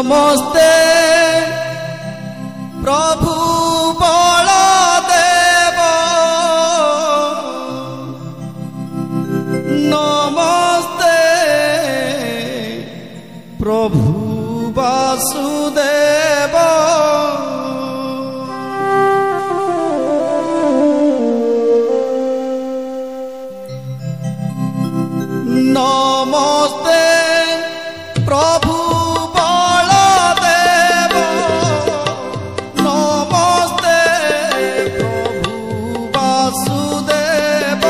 नमस्ते प्रभु बलदेव, नमस्ते प्रभु वासुदेव। नमस्ते प्रभु बलदेव, नमस्ते प्रभु वासुदेव।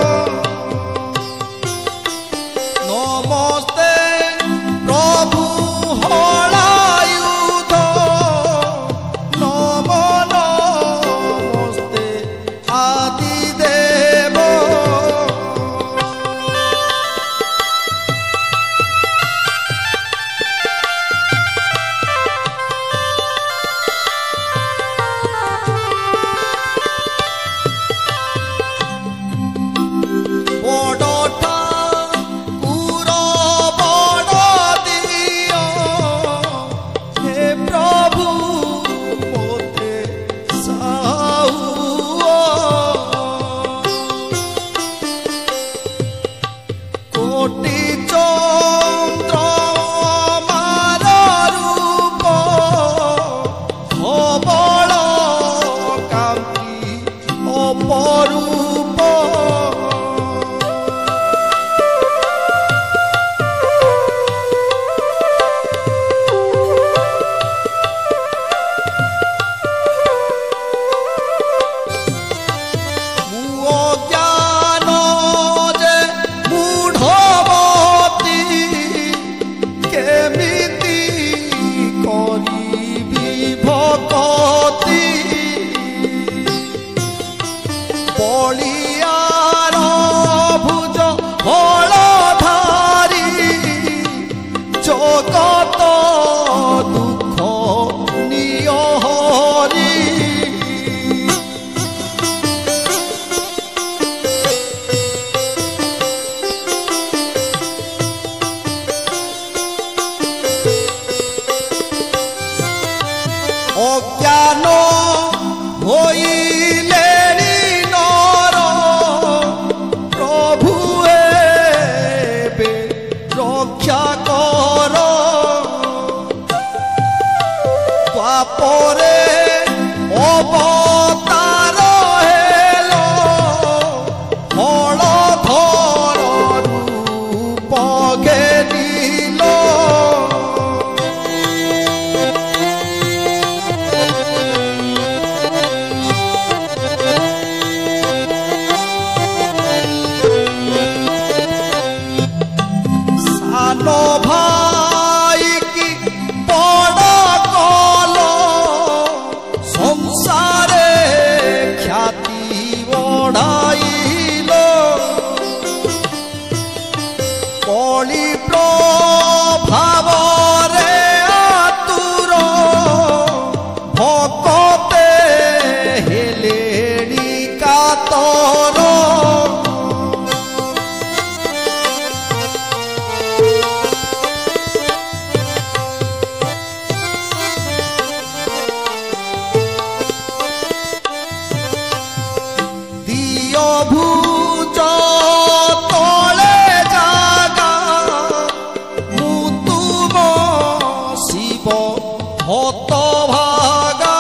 नमस्ते प्रभु हलायुध, नमो नमस्ते आदिदेव। अज्ञान होइलेनी नर प्रभु एबे रक्षा कर। द्वापरे अवतार हेल हलधर रूप घेनिल। भाई की बड़ कल संसारे ख्याति बढ़ाइल। कली प्रभाव रे आतुर भक्ते हेलेनी कातर। भुज तले जागा मु तुम शिव हत भागा।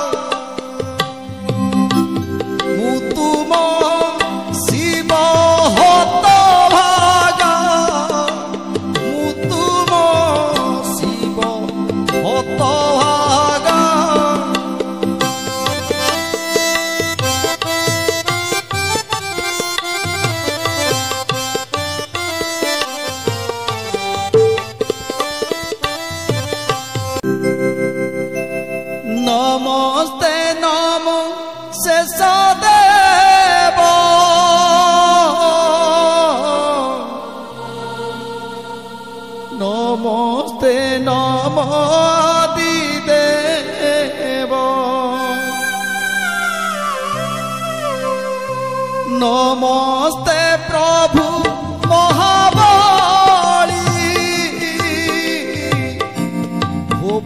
मु तुम शिव हत भागा, मु तुम शिव हत भागा। नमस्ते नमो शेष देव, नमस्ते नमो आदिदेव। नमस्ते प्रभु महाबली,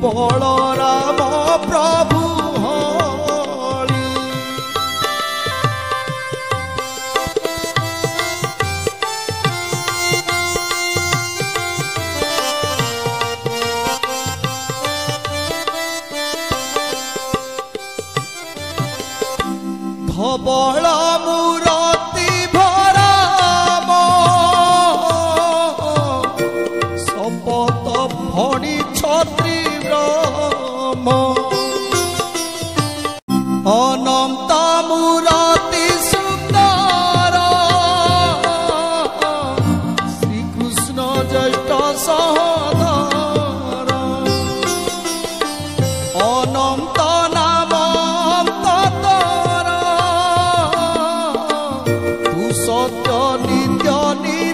सत्य नित्य निरंजन